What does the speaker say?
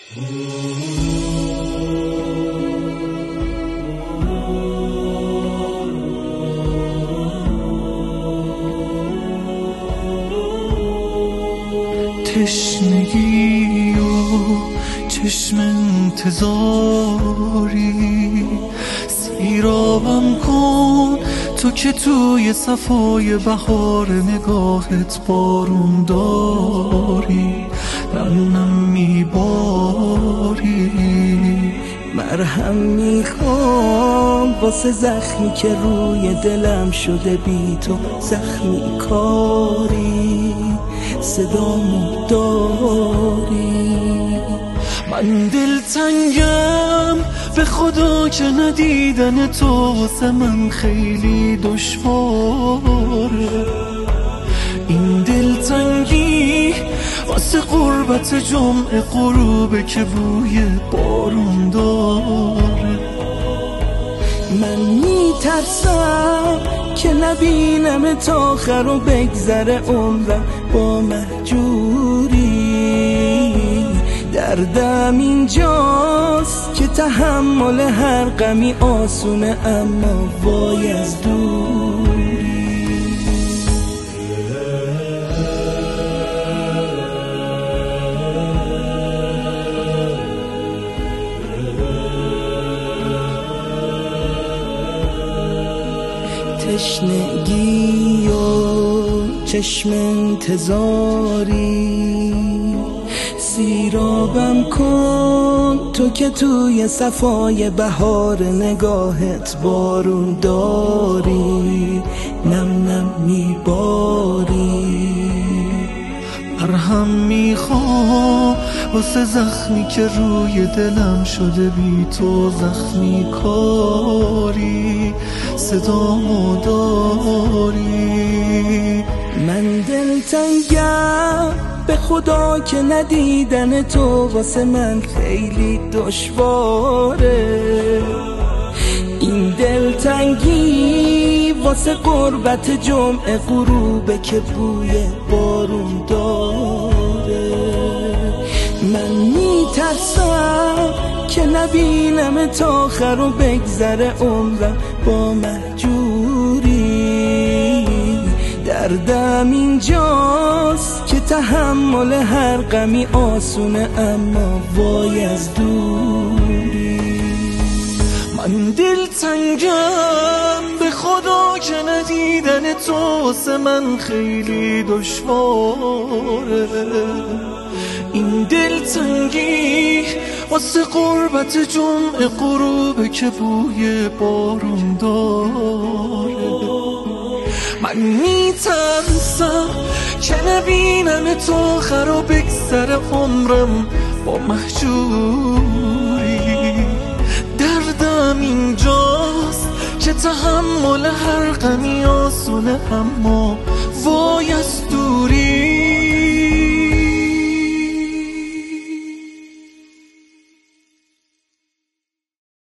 تشنگی و چشم انتظاری، سیرابم کن تو که توی صفای بهار نگاهت بارون داری، نم نم میباری. مرهم میخوام واسه زخمی که روی دلم شده، بی تو زخمی کاری صدامو داری. من دلتنگم به خدا که ندیدن تو واسه من خیلی دشواره. این دلتنگی واسه قربت جمعه غروبه که بوی بارون داره. من میترسم که نبینم تا آخر و بگذره عمرم با مهجوری. دردم اینجاست که تحمل هر غمی آسونه، اما وای از دوری. تشنگی و چشم انتظاری، سیرابم کن تو که توی صفای بهار نگاهت بارون داری، نم نم میباری. مرهم میخوام واسه زخمی که روی دلم شده، بی تو زخمی کاری صدامو داری. من دلتنگم به خدا که ندیدن تو واسه من خیلی دشواره. این دلتنگی واسه قربت جمعه غروبه که بوی بارون داره. من میترسم که نبینم تا آخر و بگذره عمرم با مهجوری. دردم اینجاست که تحمل هر غمی آسونه، اما وای از دوری. من دلتنگم به خدا که ندیدن تو واسه من خیلی دشواره. این دلتنگی واسه قربت جمعه غروبه که بوی بارون داره. من میترسم که نبینم تا آخر و بگذره عمرم با مهجوری. دردم اینجاست که تحمل هر غمی آسونه، اما